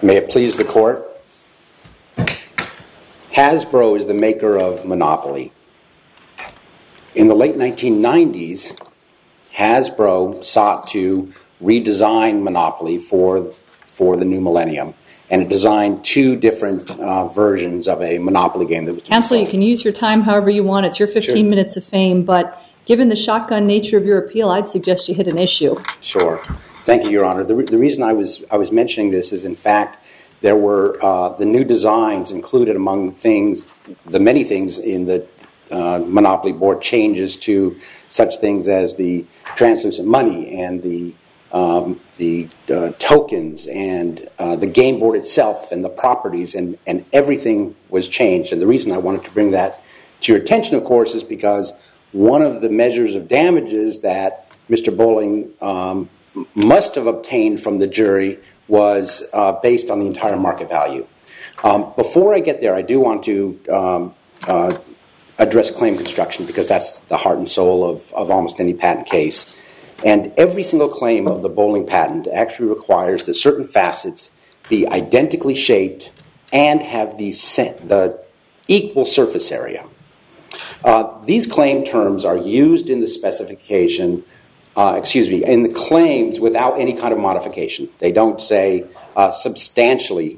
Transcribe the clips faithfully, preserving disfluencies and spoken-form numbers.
May it please the court. Hasbro is the maker of Monopoly. In the late nineteen nineties, Hasbro sought to redesign Monopoly for, for the new millennium, and it designed two different uh, versions of a Monopoly game. That was Counsel, you can use your time however you want. It's your fifteen Sure. minutes of fame, but given the shotgun nature of your appeal, I'd suggest you hit an issue. Sure. Thank you, Your Honor. The, re- the reason I was I was mentioning this is, in fact, there were uh, the new designs included among things, the many things in the uh, Monopoly board changes to such things as the translucent money and the um, the uh, tokens and uh, the game board itself and the properties, and, and everything was changed. And the reason I wanted to bring that to your attention, of course, is because one of the measures of damages that Mister Bowling um, must have obtained from the jury was uh, based on the entire market value. Um, before I get there, I do want to um, uh, address claim construction, because that's the heart and soul of, of almost any patent case. And every single claim of the Bowling patent actually requires that certain facets be identically shaped and have the, the equal surface area. Uh, these claim terms are used in the specification Uh, excuse me, in the claims without any kind of modification. They don't say uh, substantially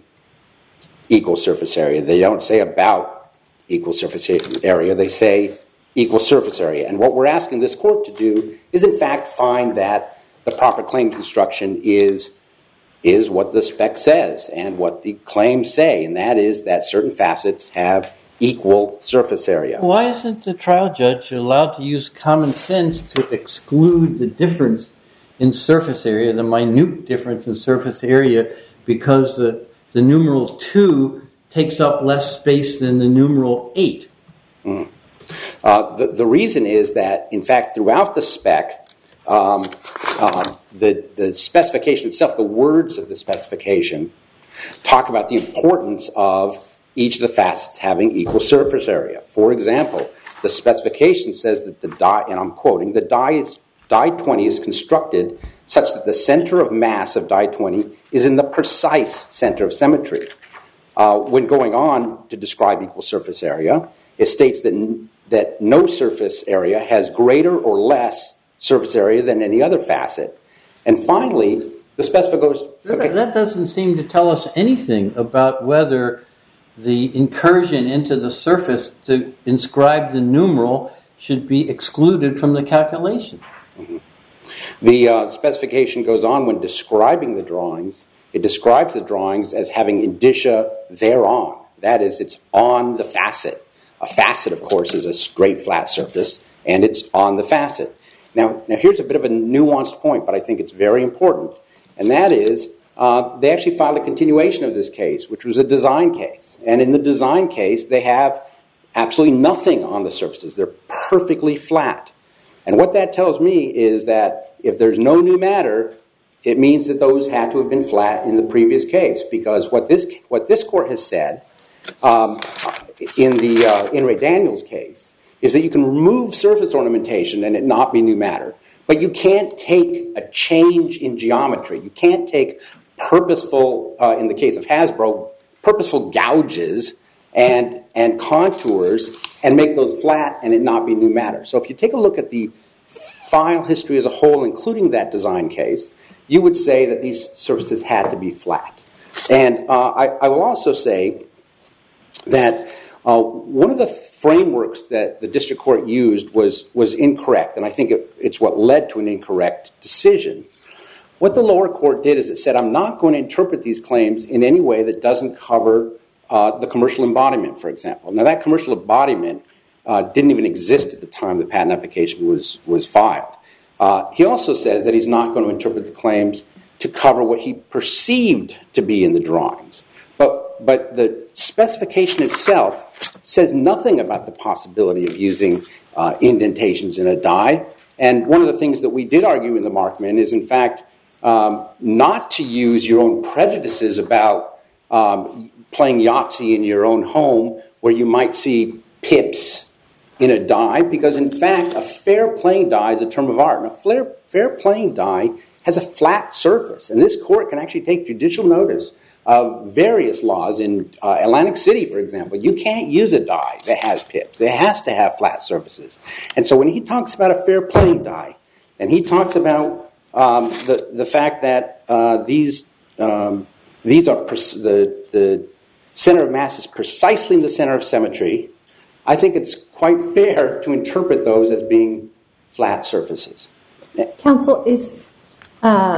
equal surface area. They don't say about equal surface area. They say equal surface area. And what we're asking this court to do is, in fact, find that the proper claim construction is, is what the spec says and what the claims say, and that is that certain facets have equal surface area. Why isn't the trial judge allowed to use common sense to exclude the difference in surface area, the minute difference in surface area, because the, the numeral two takes up less space than the numeral eight? Mm. Uh, the, the reason is that, in fact, throughout the spec, um, uh, the, the specification itself, the words of the specification, talk about the importance of each of the facets having equal surface area. For example, the specification says that the die, and I'm quoting, the die is die twenty is constructed such that the center of mass of die twenty is in the precise center of symmetry. Uh, when going on to describe equal surface area, it states that n- that no surface area has greater or less surface area than any other facet. And finally, the specification... Okay. That, that doesn't seem to tell us anything about whether the incursion into the surface to inscribe the numeral should be excluded from the calculation. Mm-hmm. The uh, specification goes on when describing the drawings. It describes the drawings as having indicia thereon. That is, it's on the facet. A facet, of course, is a straight, flat surface, and it's on the facet. Now, now here's a bit of a nuanced point, but I think it's very important, and that is Uh, they actually filed a continuation of this case, which was a design case. And in the design case, they have absolutely nothing on the surfaces. They're perfectly flat. And what that tells me is that if there's no new matter, it means that those had to have been flat in the previous case. Because what this what this court has said um, in the uh, In re Daniels case is that you can remove surface ornamentation and it not be new matter. But you can't take a change in geometry. You can't take purposeful, uh, in the case of Hasbro, purposeful gouges and and contours and make those flat and it not be new matter. So if you take a look at the file history as a whole, including that design case, you would say that these surfaces had to be flat. And uh, I, I will also say that uh, one of the frameworks that the district court used was, was incorrect, and I think it, it's what led to an incorrect decision. What the lower court did is it said, I'm not going to interpret these claims in any way that doesn't cover uh, the commercial embodiment, for example. Now, that commercial embodiment uh, didn't even exist at the time the patent application was, was filed. Uh, he also says that he's not going to interpret the claims to cover what he perceived to be in the drawings. But, but the specification itself says nothing about the possibility of using uh, indentations in a die. And one of the things that we did argue in the Markman is, in fact, Um, not to use your own prejudices about um, playing Yahtzee in your own home where you might see pips in a die, because in fact a fair playing die is a term of art, and a fair, fair playing die has a flat surface, and this court can actually take judicial notice of various laws. In uh, Atlantic City, for example, you can't use a die that has pips. It has to have flat surfaces. And so when he talks about a fair playing die, and he talks about um, the the fact that uh, these um, these are pers- the the center of mass is precisely in the center of symmetry, I think it's quite fair to interpret those as being flat surfaces. Counsel, is uh,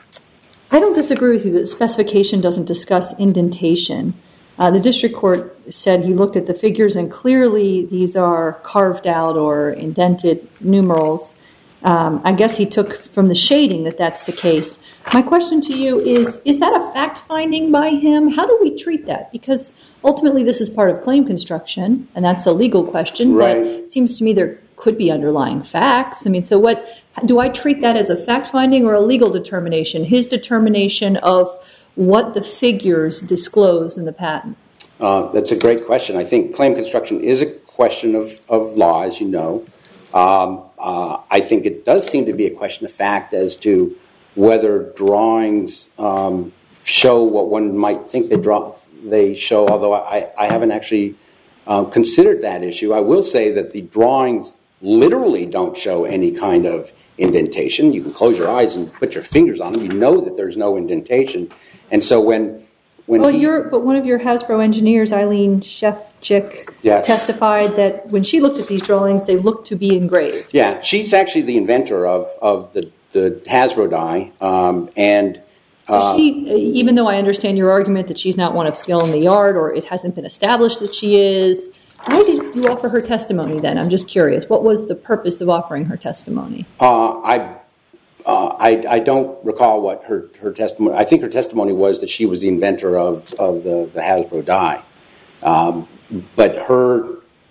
I don't disagree with you that the specification doesn't discuss indentation. Uh, the district court said he looked at the figures and clearly these are carved out or indented numerals. Um, I guess he took from the shading that that's the case. My question to you is, is that a fact-finding by him? How do we treat that? Because ultimately this is part of claim construction, and that's a legal question, right. But it seems to me there could be underlying facts. I mean, so what do I treat that as a fact-finding or a legal determination, his determination of what the figures disclose in the patent? Uh, that's a great question. I think claim construction is a question of, of law, as you know. Um, uh, I think it does seem to be a question of fact as to whether drawings um, show what one might think they draw. They show, although I, I haven't actually uh, considered that issue. I will say that the drawings literally don't show any kind of indentation. You can close your eyes and put your fingers on them. You know that there's no indentation. And so when when well, he, you're, but one of your Hasbro engineers, Eileen Shefchick, yes. testified that when she looked at these drawings, they looked to be engraved. Yeah, she's actually the inventor of, of the, the Hasbro die. Um, and uh, she, even though I understand your argument that she's not one of skill in the art or it hasn't been established that she is, why did you offer her testimony then? I'm just curious. What was the purpose of offering her testimony? Uh, I, uh, I I don't recall what her, her testimony... I think her testimony was that she was the inventor of, of the, the Hasbro die. Um, but her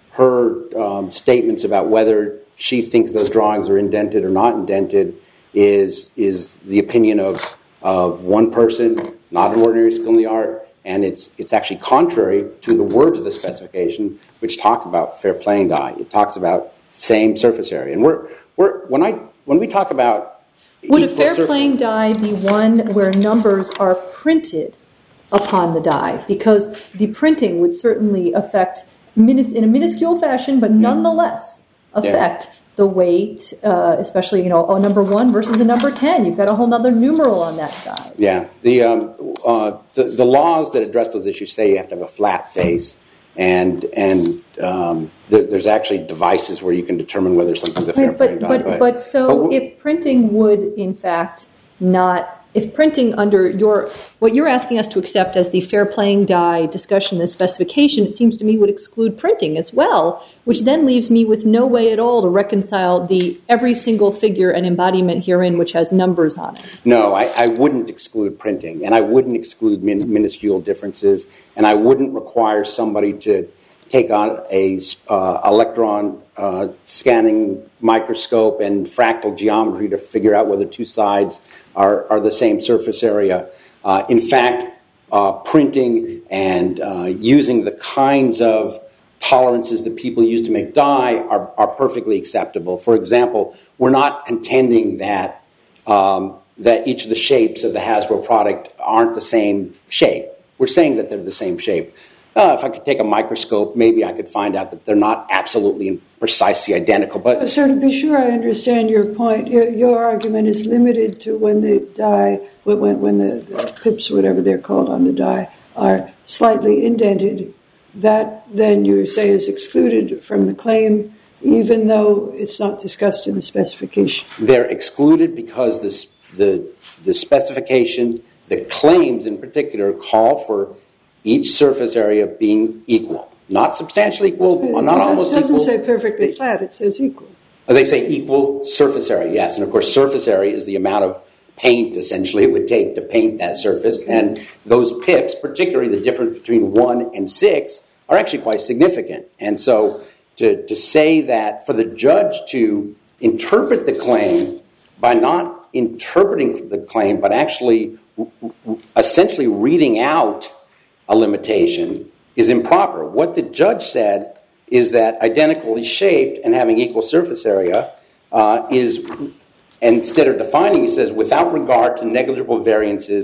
her um, statements about whether she thinks those drawings are indented or not indented is is the opinion of of one person, not an ordinary skill in the art, and it's it's actually contrary to the words of the specification, which talk about fair playing die. It talks about same surface area, and we're we're when I when we talk about would a fair playing die be one where numbers are printed upon the die? Because the printing would certainly affect minis- in a minuscule fashion, but nonetheless affect yeah. the weight, uh, especially you know a number one versus a number ten. You've got a whole other numeral on that side. Yeah, the um, uh, the, the laws that address those issues say you have to have a flat face, and and um, there, there's actually devices where you can determine whether something's a fair right, but, playing die. But, but, but so but if printing would in fact not. If printing under your, what you're asking us to accept as the fair playing die discussion, the specification, it seems to me would exclude printing as well, which then leaves me with no way at all to reconcile the every single figure and embodiment herein which has numbers on it. No, I, I wouldn't exclude printing, and I wouldn't exclude min, minuscule differences, and I wouldn't require somebody to take on a uh, electron uh, scanning microscope and fractal geometry to figure out whether two sides are, are the same surface area. Uh, in fact, uh, printing and uh, using the kinds of tolerances that people use to make die are, are perfectly acceptable. For example, we're not contending that um, that each of the shapes of the Hasbro product aren't the same shape. We're saying that they're the same shape. Uh, if I could take a microscope, maybe I could find out that they're not absolutely and precisely identical. But so to be sure I understand your point, your, your argument is limited to when the die, when, when the, the pips, whatever they're called on the die, are slightly indented. That then you say is excluded from the claim, even though it's not discussed in the specification. They're excluded because the the the specification, the claims in particular, call for each surface area being equal. Not substantially equal, it not almost equal. It doesn't say perfectly flat, it says equal. They say equal surface area, yes. And of course, surface area is the amount of paint, essentially, it would take to paint that surface. Okay. And those pips, particularly the difference between one and six, are actually quite significant. And so to, to say that for the judge to interpret the claim by not interpreting the claim, but actually essentially reading out a limitation is improper. What the judge said is that identically shaped and having equal surface area uh, is, instead of defining, he says, without regard to negligible variances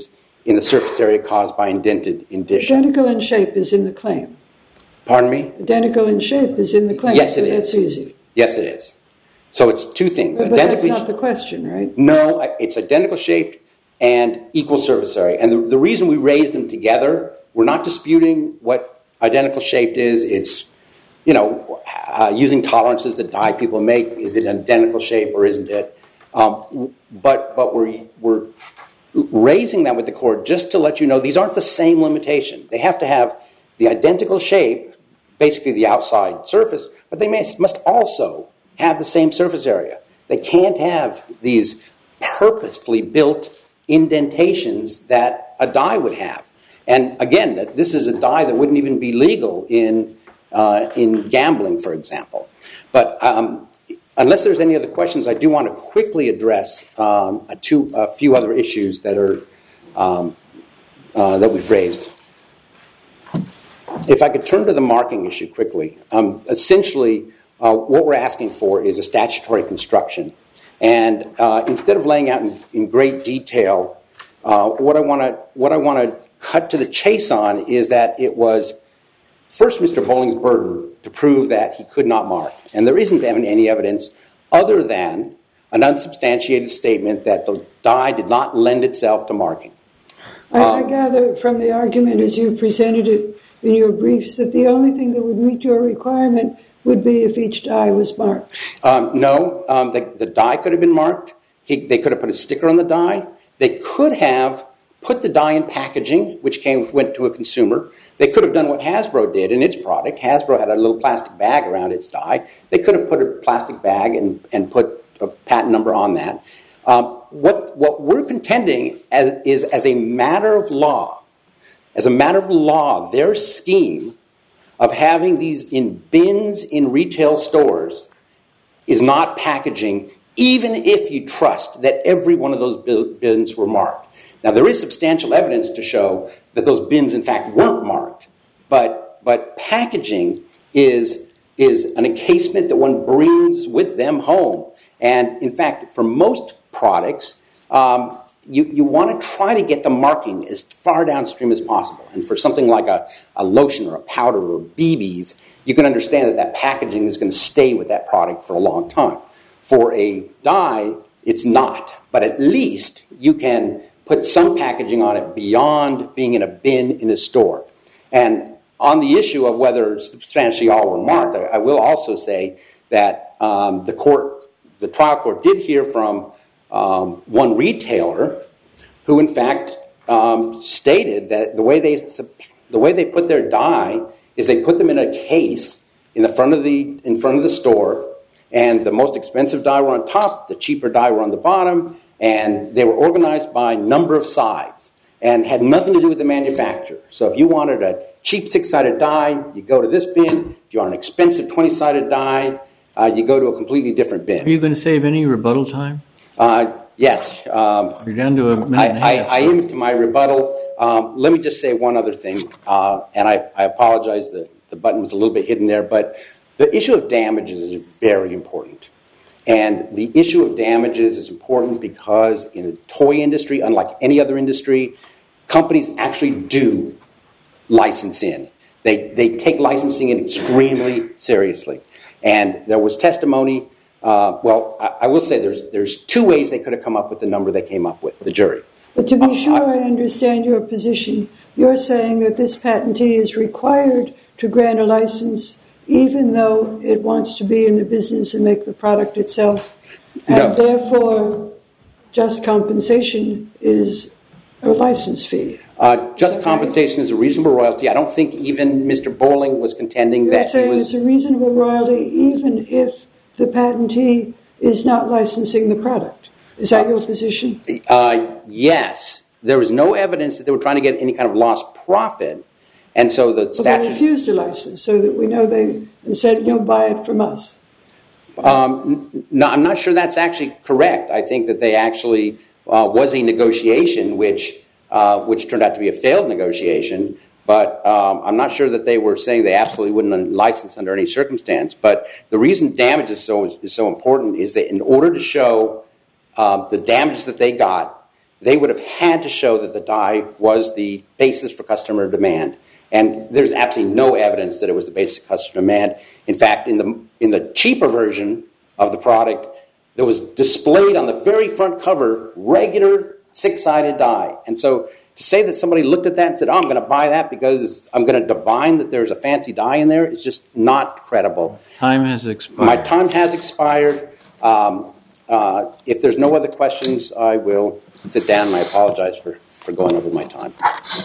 in the surface area caused by indented indicia. Identical in shape is in the claim. Pardon me? Identical in shape is in the claim. Yes, it so is. That's easy. Yes, it is. So it's two things. But, but that's not the question, right? No, it's identical shaped and equal surface area. And the, the reason we raise them together, we're not disputing what identical shaped is. It's, you know, uh, using tolerances that die people make. Is it an identical shape or isn't it? Um, but but we're we're raising that with the court just to let you know these aren't the same limitation. They have to have the identical shape, basically the outside surface, but they may, must also have the same surface area. They can't have these purposefully built indentations that a die would have. And again, that this is a die that wouldn't even be legal in uh, in gambling, for example. But um, unless there's any other questions, I do want to quickly address um, a, two, a few other issues that are um, uh, that we've raised. If I could turn to the marking issue quickly, um, essentially uh, what we're asking for is a statutory construction. And uh, instead of laying out in, in great detail, uh, what I want to what I want to cut to the chase on is that it was first Mister Bowling's burden to prove that he could not mark, and there isn't any evidence other than an unsubstantiated statement that the die did not lend itself to marking. I, Um, I gather from the argument as you presented it in your briefs that the only thing that would meet your requirement would be if each die was marked. Um, no, um, the, the die could have been marked. He, they could have put a sticker on the die. They could have put the die in packaging, which came went to a consumer. They could have done what Hasbro did in its product. Hasbro had a little plastic bag around its die. They could have put a plastic bag and, and put a patent number on that. Um, what, what we're contending as, is as a matter of law, as a matter of law, their scheme of having these in bins in retail stores is not packaging, even if you trust that every one of those bins were marked. Now, there is substantial evidence to show that those bins, in fact, weren't marked, but but packaging is, is an encasement that one brings with them home. And, in fact, for most products, um, you, you want to try to get the marking as far downstream as possible. And for something like a, a lotion or a powder or B Bs, you can understand that that packaging is going to stay with that product for a long time. For a dye, it's not. But at least you can put some packaging on it beyond being in a bin in a store. And on the issue of whether substantially all were marked, I, I will also say that um, the court, the trial court did hear from um, one retailer who, in fact, um, stated that the way they the way they put their dye is they put them in a case in the front of the in front of the store, and the most expensive dye were on top, the cheaper dye were on the bottom, and they were organized by number of sides and had nothing to do with the manufacturer. So if you wanted a cheap six-sided die, you go to this bin. If you want an expensive twenty-sided die, uh, you go to a completely different bin. Are you going to save any rebuttal time? Uh, yes. Um, You're down to a minute I, and a I, half. I am to my rebuttal. Um, let me just say one other thing, uh, and I, I apologize that the button was a little bit hidden there, but the issue of damages is very important. And the issue of damages is important because in the toy industry, unlike any other industry, companies actually do license in. They, they take licensing in extremely seriously. And there was testimony. Uh, well, I, I will say there's there's two ways they could have come up with the number they came up with, the jury. But to be Uh, sure I- I understand your position, you're saying that this patentee is required to grant a license even though it wants to be in the business and make the product itself, and No. therefore just compensation is a license fee. Uh, just Okay. compensation is a reasonable royalty. I don't think even Mister Bowling was contending You're that he saying was... it's a reasonable royalty even if the patentee is not licensing the product. Is that your position? Uh, yes. There was no evidence that they were trying to get any kind of lost profit. And so the Well, they statute... refused a license so that we know they and said, you know, buy it from us. Um, n- no, I'm not sure that's actually correct. I think that they actually uh, was a negotiation which uh, which turned out to be a failed negotiation. But um, I'm not sure that they were saying they absolutely wouldn't license under any circumstance. But the reason damage is so is so important is that in order to show uh, the damage that they got, they would have had to show that the die was the basis for customer demand. And there's absolutely no evidence that it was the basis of customer demand. In fact, in the in the cheaper version of the product, there was displayed on the very front cover regular six-sided die. And so to say that somebody looked at that and said, oh, I'm going to buy that because I'm going to divine that there's a fancy die in there is just not credible. Time has expired. My time has expired. Um, uh, if there's no other questions, I will sit down, and I apologize for, for going over my time.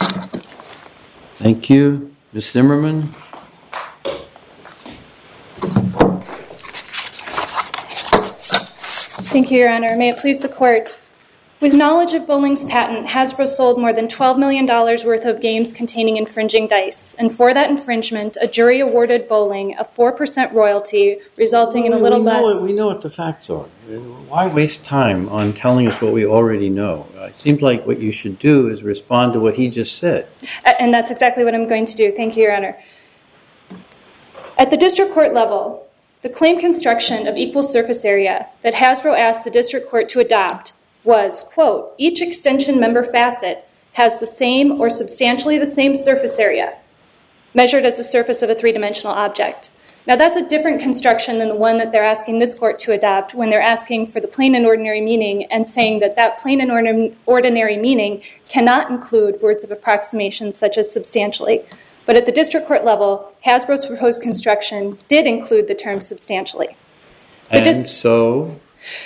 Thank you. Miz Zimmerman? Thank you, Your Honor. May it please the Court. With knowledge of Bowling's patent, Hasbro sold more than twelve million dollars worth of games containing infringing dice. And for that infringement, a jury awarded Bowling a four percent royalty, resulting well, in a little we know less... What, we know what the facts are. Why waste time on telling us what we already know? It seems like what you should do is respond to what he just said. And that's exactly what I'm going to do. Thank you, Your Honor. At the district court level, the claim construction of equal surface area that Hasbro asked the district court to adopt was, quote, each extension member facet has the same or substantially the same surface area, measured as the surface of a three-dimensional object. Now, that's a different construction than the one that they're asking this court to adopt when they're asking for the plain and ordinary meaning and saying that that plain and ordinary meaning cannot include words of approximation such as substantially. But at the district court level, Hasbro's proposed construction did include the term substantially. The and di- so...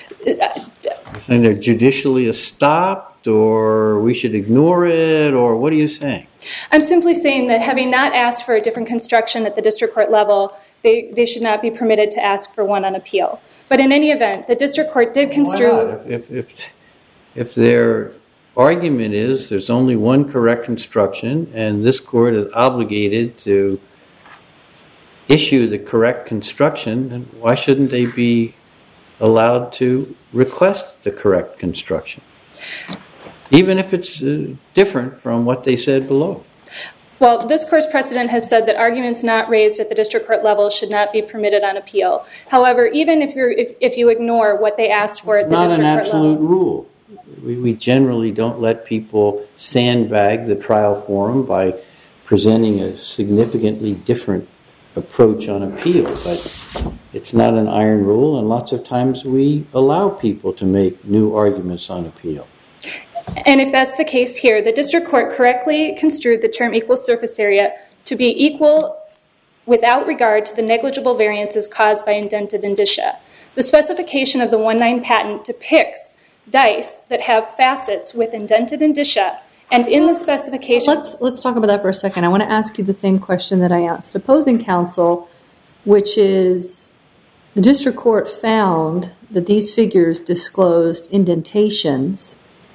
And they're judicially estopped, or we should ignore it, or what are you saying? I'm simply saying that having not asked for a different construction at the district court level, they, they should not be permitted to ask for one on appeal. But in any event, the district court did construe... Why not? If, if, if their argument is there's only one correct construction, and this court is obligated to issue the correct construction, then why shouldn't they be allowed to request the correct construction, even if it's uh, different from what they said below? Well, this court's precedent has said that arguments not raised at the district court level should not be permitted on appeal. However, even if, you're, if, if you ignore what they asked for at the district court level... It's not an absolute rule. We, we generally don't let people sandbag the trial forum by presenting a significantly different approach on appeal, but it's not an iron rule, and lots of times we allow people to make new arguments on appeal. And if that's the case here, the district court correctly construed the term equal surface area to be equal without regard to the negligible variances caused by indented indicia. The specification of the one nine patent depicts dice that have facets with indented indicia. And in the specification... Let's let's talk about that for a second. I want to ask you the same question that I asked opposing counsel, which is the district court found that these figures disclosed indentations.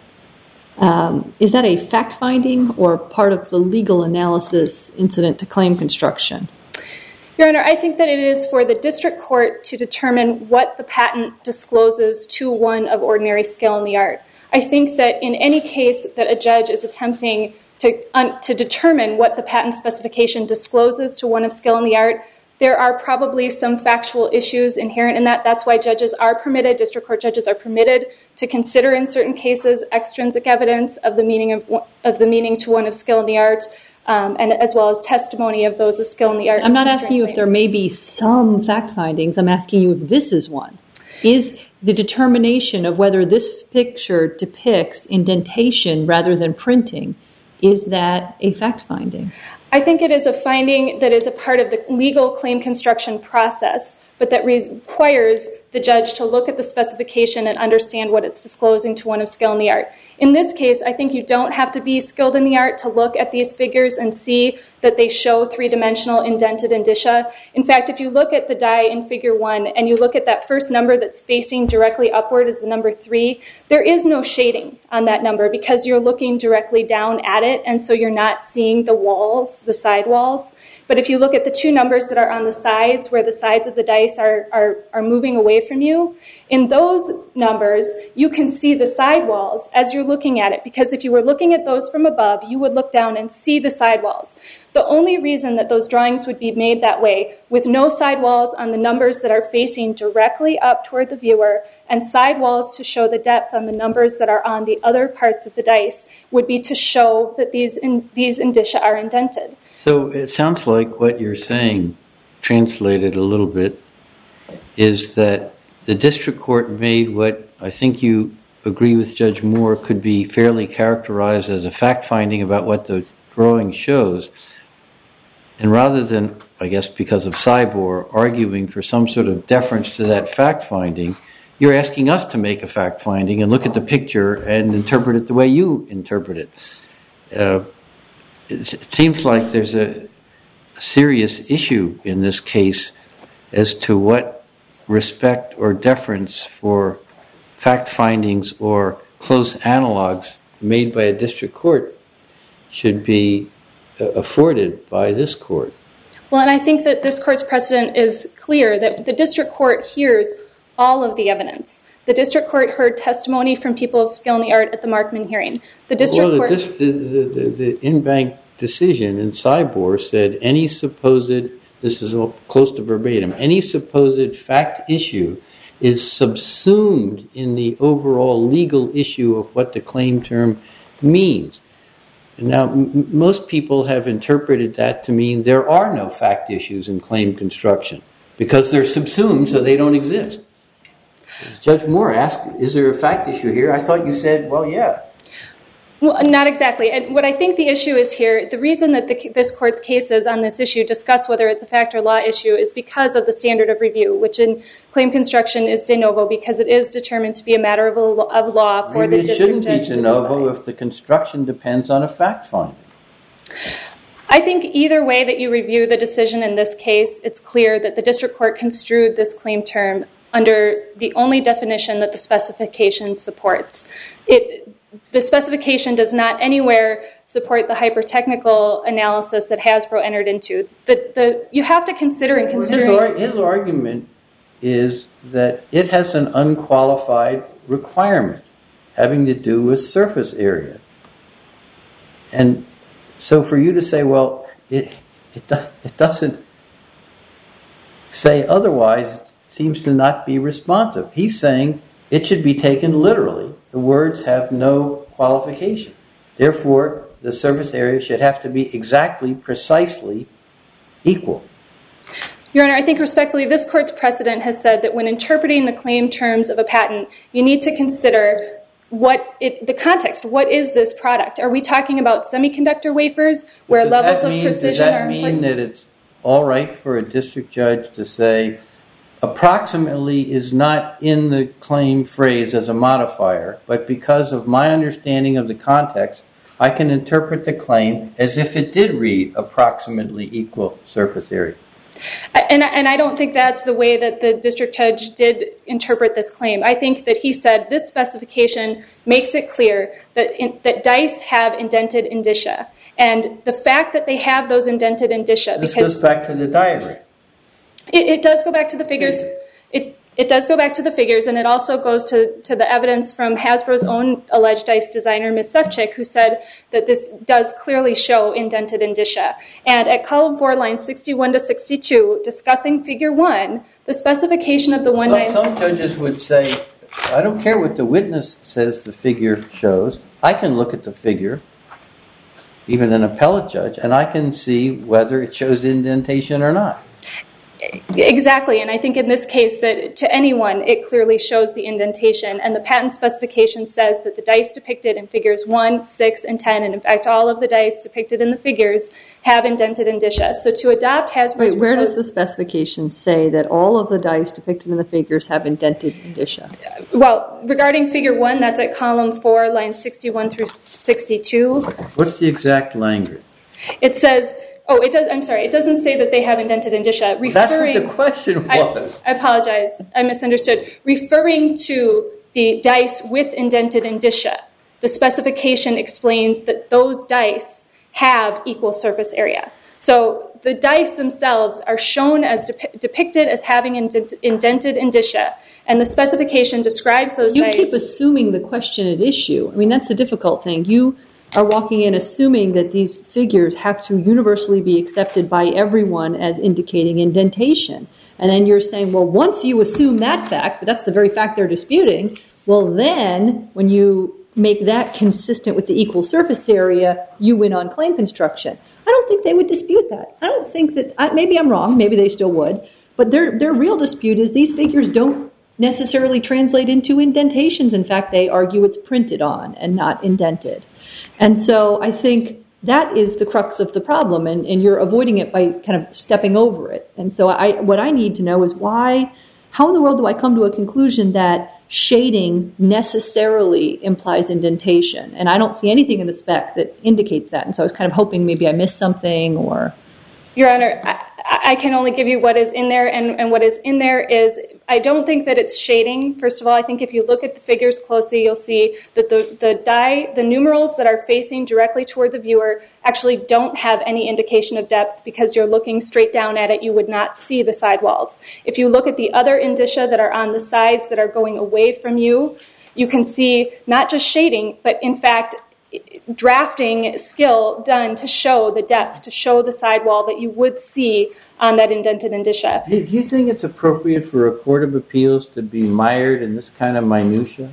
Um, is that a fact-finding or part of the legal analysis incident to claim construction? Your Honor, I think that it is for the district court to determine what the patent discloses to one of ordinary skill in the art. I think that in any case that a judge is attempting to, um, to determine what the patent specification discloses to one of skill in the art, there are probably some factual issues inherent in that. That's why judges are permitted, district court judges are permitted to consider in certain cases extrinsic evidence of the meaning of, of the meaning to one of skill in the art, um, and as well as testimony of those of skill in the art. I'm not asking you if there may be some fact findings. I'm asking you if this is one. Is the determination of whether this picture depicts indentation rather than printing, is that a fact finding? I think it is a finding that is a part of the legal claim construction process, but that requires the judge to look at the specification and understand what it's disclosing to one of skill in the art. In this case, I think you don't have to be skilled in the art to look at these figures and see that they show three-dimensional indented indicia. In fact, if you look at the die in figure one and you look at that first number that's facing directly upward as the number three, there is no shading on that number because you're looking directly down at it, and so you're not seeing the walls, the side walls. But if you look at the two numbers that are on the sides, where the sides of the dice are, are, are moving away away from you, in those numbers, you can see the sidewalls as you're looking at it, because if you were looking at those from above, you would look down and see the sidewalls. The only reason that those drawings would be made that way, with no sidewalls on the numbers that are facing directly up toward the viewer, and sidewalls to show the depth on the numbers that are on the other parts of the dice, would be to show that these in, these indicia are indented. So it sounds like what you're saying, translated a little bit, is that the district court made what I think you agree with Judge Moore could be fairly characterized as a fact-finding about what the drawing shows. And rather than, I guess because of Cybor, arguing for some sort of deference to that fact-finding, you're asking us to make a fact-finding and look at the picture and interpret it the way you interpret it. Uh, it, it seems like there's a serious issue in this case as to what respect or deference for fact findings or close analogs made by a district court should be uh, afforded by this court. Well, and I think that this court's precedent is clear that the district court hears all of the evidence. The district court heard testimony from people of skill in the art at the Markman hearing. The district well, court... the, the, the, the, the in-bank decision in Cybor said any supposed, this is close to verbatim, any supposed fact issue is subsumed in the overall legal issue of what the claim term means. Now, m- most people have interpreted that to mean there are no fact issues in claim construction because they're subsumed so they don't exist. Judge Moore asked, is there a fact issue here? I thought you said, well, yeah. Well, not exactly. And what I think the issue is here, the reason that the, this court's cases on this issue discuss whether it's a fact or law issue is because of the standard of review, which in claim construction is de novo because it is determined to be a matter of, a, of law for Maybe the district judge. It shouldn't be de novo if the construction depends on a fact finding. I think either way that you review the decision in this case, it's clear that the district court construed this claim term under the only definition that the specification supports. It, the specification does not anywhere support the hyper-technical analysis that Hasbro entered into. The, the, you have to consider in considering... His, ar- his argument is that it has an unqualified requirement having to do with surface area. And so for you to say, well, it, it, do, it doesn't say otherwise seems to not be responsive. He's saying it should be taken literally. The words have no qualification. Therefore, the surface area should have to be exactly, precisely equal. Your Honor, I think respectfully, this court's precedent has said that when interpreting the claim terms of a patent, you need to consider what it, the context. What is this product? Are we talking about semiconductor wafers where does levels of mean, precision are important? Does that mean that it's all right for a district judge to say approximately is not in the claim phrase as a modifier, but because of my understanding of the context, I can interpret the claim as if it did read approximately equal surface area? And, and I don't think that's the way that the district judge did interpret this claim. I think that he said this specification makes it clear that, in, that dice have indented indicia. And the fact that they have those indented indicia... This because goes back to the diagram. It, it does go back to the figures. It it does go back to the figures, and it also goes to, to the evidence from Hasbro's own alleged dice designer, Miz Sefcik, who said that this does clearly show indented indicia. And at column four, lines sixty-one to sixty-two, discussing figure one, the specification of the one Well, nine... some judges would say, I don't care what the witness says the figure shows. I can look at the figure, even an appellate judge, and I can see whether it shows indentation or not. Exactly, and I think in this case that to anyone it clearly shows the indentation, and the patent specification says that the dice depicted in figures one, six, and ten, and in fact all of the dice depicted in the figures have indented indicia. So to adopt Hasbro's... Wait, where does the specification say that all of the dice depicted in the figures have indented indicia? Well, regarding figure one, that's at column four, lines sixty-one through sixty-two. What's the exact language? It says... Oh, it does. I'm sorry. It doesn't say that they have indented indicia. Referring, That's what the question was. I, I apologize. I misunderstood. Referring to the dice with indented indicia, the specification explains that those dice have equal surface area. So the dice themselves are shown as dep- depicted as having indent- indented indicia, and the specification describes those you dice. You keep assuming the question at issue. I mean, that's the difficult thing. You are walking in assuming that these figures have to universally be accepted by everyone as indicating indentation. And then you're saying, well, once you assume that fact, but that's the very fact they're disputing, well, then when you make that consistent with the equal surface area, you win on claim construction. I don't think they would dispute that. I don't think that, maybe I'm wrong, maybe they still would, but their their real dispute is these figures don't necessarily translate into indentations. In fact, they argue it's printed on and not indented. And so I think that is the crux of the problem, and, and you're avoiding it by kind of stepping over it. And so I, what I need to know is why, how in the world do I come to a conclusion that shading necessarily implies indentation? And I don't see anything in the spec that indicates that. And so I was kind of hoping maybe I missed something or... Your Honor, I, I can only give you what is in there, and, and what is in there is, I don't think that it's shading. First of all, I think if you look at the figures closely, you'll see that the, the die, the numerals that are facing directly toward the viewer actually don't have any indication of depth, because you're looking straight down at it, you would not see the sidewalls. If you look at the other indicia that are on the sides that are going away from you, you can see not just shading, but in fact, drafting skill done to show the depth, to show the sidewall that you would see on that indented indicia. Do you think it's appropriate for a court of appeals to be mired in this kind of minutia?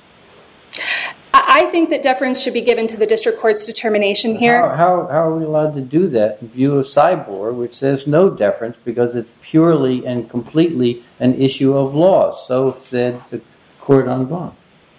I think that deference should be given to the district court's determination here. How, how, how are we allowed to do that in view of Cyborg, which says no deference because it's purely and completely an issue of law? So said the court en banc.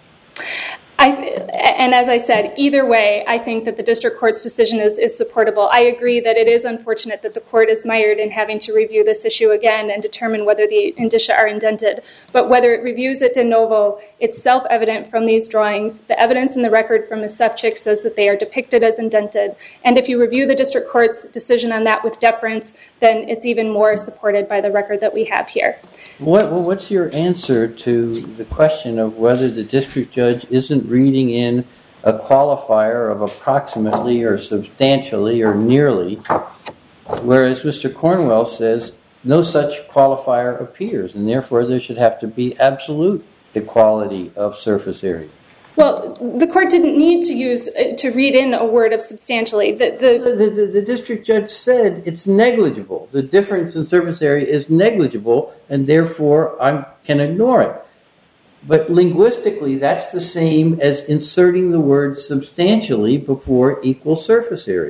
I, and as I said, either way, I think that the district court's decision is, is supportable. I agree that it is unfortunate that the court is mired in having to review this issue again and determine whether the indicia are indented. But whether it reviews it de novo, it's self-evident from these drawings. The evidence in the record from Miz Sefcik says that they are depicted as indented. And if you review the district court's decision on that with deference, then it's even more supported by the record that we have here. What, well, what's your answer to the question of whether the district judge isn't reading in a qualifier of approximately or substantially or nearly, whereas Mister Cornwell says no such qualifier appears, and therefore there should have to be absolute equality of surface area? Well, the court didn't need to use to read in a word of substantially. The, the, the, the, the district judge said it's negligible. The difference in surface area is negligible, and therefore I can ignore it. But linguistically, that's the same as inserting the word substantially before equal surface area.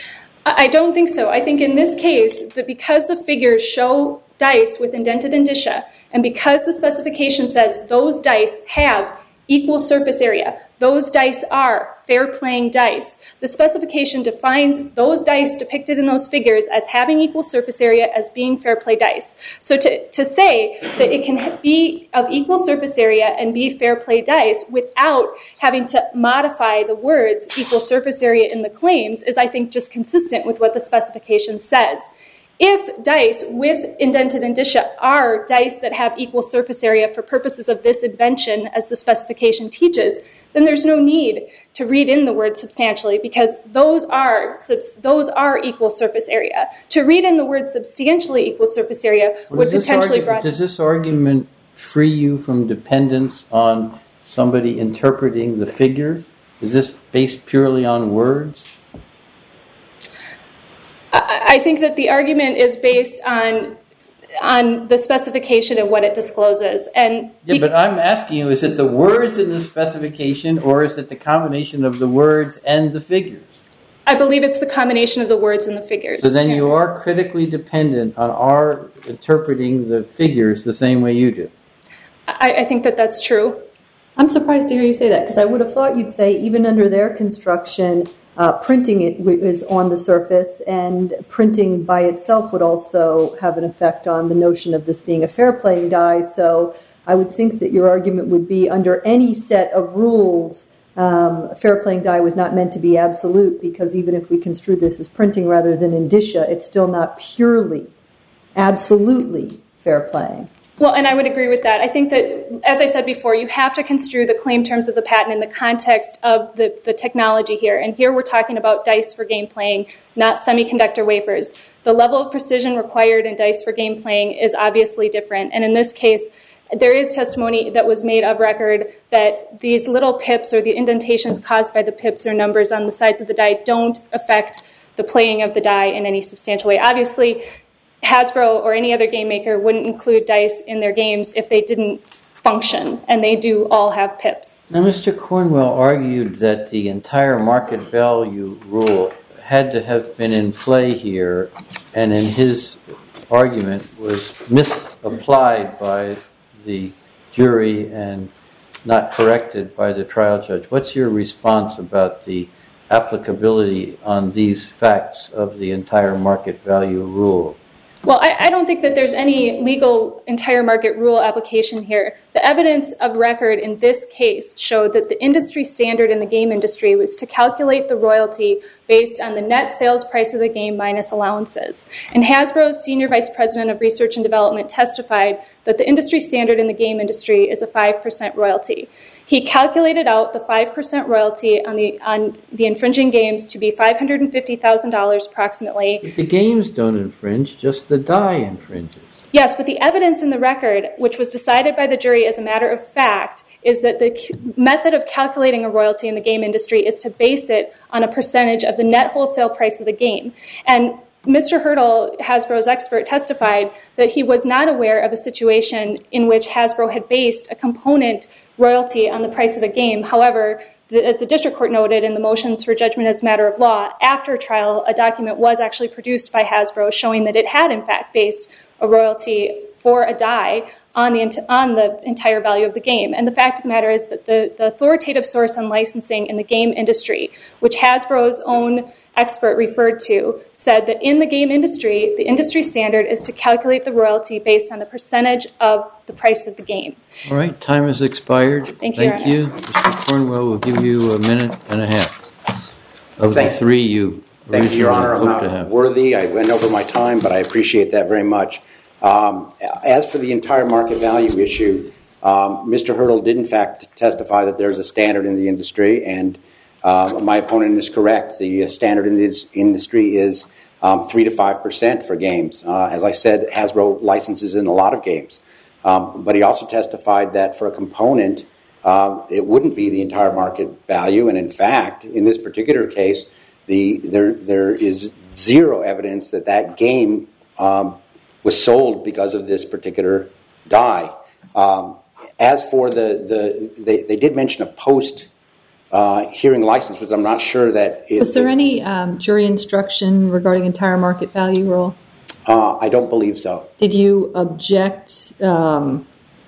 I don't think so. I think in this case, that because the figures show dice with indented indicia, and because the specification says those dice have equal surface area, those dice are fair playing dice, the specification defines those dice depicted in those figures as having equal surface area as being fair play dice. So to, to say that it can be of equal surface area and be fair play dice without having to modify the words equal surface area in the claims is, I think, just consistent with what the specification says. If dice with indented indicia are dice that have equal surface area for purposes of this invention, as the specification teaches, then there's no need to read in the word substantially, because those are those are equal surface area. To read in the word substantially equal surface area well, would potentially argu- broaden. Does this argument free you from dependence on somebody interpreting the figures? Is this based purely on words? I think that the argument is based on on the specification of what it discloses. And yeah, but I'm asking you, is it the words in the specification, or is it the combination of the words and the figures? I believe it's the combination of the words and the figures. So then you are critically dependent on our interpreting the figures the same way you do. I, I think that that's true. I'm surprised to hear you say that, because I would have thought you'd say even under their construction, Uh, printing it is on the surface, and printing by itself would also have an effect on the notion of this being a fair playing die. So I would think that your argument would be under any set of rules, um, a fair playing die was not meant to be absolute, because even if we construe this as printing rather than indicia, it's still not purely, absolutely fair playing. Well, and I would agree with that. I think that, as I said before, you have to construe the claim terms of the patent in the context of the, the technology here. And here we're talking about dice for game playing, not semiconductor wafers. the level of precision required in dice for game playing is obviously different. And in this case, there is testimony that was made of record that these little pips or the indentations caused by the pips or numbers on the sides of the die don't affect the playing of the die in any substantial way. Obviously, Hasbro or any other game maker wouldn't include dice in their games if they didn't function, and they do all have pips. Now, Mister Cornwell argued that the entire market value rule had to have been in play here, and in his argument was misapplied by the jury and not corrected by the trial judge. What's your response about the applicability on these facts of the entire market value rule? Well, I, I don't think that there's any legal entire market rule application here. The evidence of record in this case showed that the industry standard in the game industry was to calculate the royalty based on the net sales price of the game minus allowances. And Hasbro's senior vice president of research and development testified that the industry standard in the game industry is a five percent royalty. He calculated out the five percent royalty on the on the infringing games to be five hundred fifty thousand dollars approximately. If the games don't infringe, just the die infringes. Yes, but the evidence in the record, which was decided by the jury as a matter of fact, is that the method of calculating a royalty in the game industry is to base it on a percentage of the net wholesale price of the game. And Mister Hurdle, Hasbro's expert, testified that he was not aware of a situation in which Hasbro had based a component royalty on the price of the game. However, the, as the district court noted in the motions for judgment as a matter of law, after trial, a document was actually produced by Hasbro showing that it had, in fact, based a royalty for a die on the on the entire value of the game. And the fact of the matter is that the, the authoritative source on licensing in the game industry, which Hasbro's own expert referred to, said that in the game industry, the industry standard is to calculate the royalty based on the percentage of the price of the game. All right, time has expired. Thank you, Thank you. Mister Cornwell will give you a minute and a half. Of Thank the three you Thank you, Your Honor. I'm hope to not have. worthy. I went over my time, but I appreciate that very much. Um, as for the entire market value issue, um, Mister Hurdle did, in fact, testify that there's a standard in the industry, and uh, my opponent is correct. The standard in the industry is um, three to five percent for games. Uh, as I said, Hasbro licenses in a lot of games. Um, but he also testified that for a component, uh, it wouldn't be the entire market value, and in fact, in this particular case, the there there is zero evidence that that game um, was sold because of this particular die. Um, as for the, the they, they did mention a post uh, hearing license, but I'm not sure that it, was there it, any um, jury instruction regarding entire market value rule? Uh, I don't believe so. Did you object um,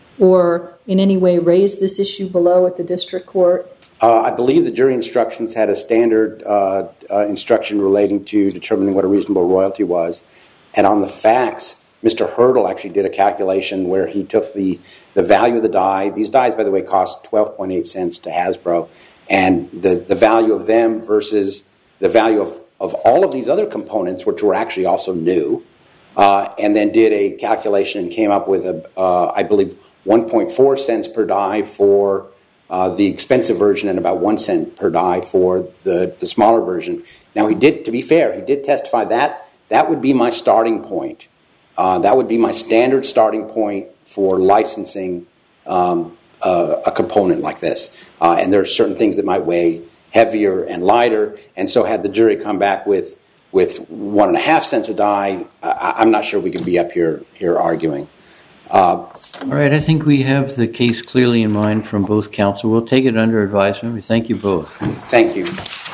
or in any way raise this issue below at the district court? Uh, I believe the jury instructions had a standard uh, uh, instruction relating to determining what a reasonable royalty was. And on the facts, Mister Hurdle actually did a calculation where he took the, the value of the die. These dies, by the way, cost twelve point eight cents to Hasbro. And the, the value of them versus the value of, of all of these other components, which were actually also new, uh, and then did a calculation and came up with, a, uh, I believe, one point four cents per die for uh, the expensive version and about one cent per die for the, the smaller version. Now, he did, to be fair, he did testify that that would be my starting point. Uh, that would be my standard starting point for licensing um, uh, a component like this. Uh, and there are certain things that might weigh heavier and lighter. And so had the jury come back with with one and a half cents a die, I, I'm not sure we could be up here here arguing. Uh, All right, I think we have the case clearly in mind from both counsel. We'll take it under advisement. We thank you both. Thank you.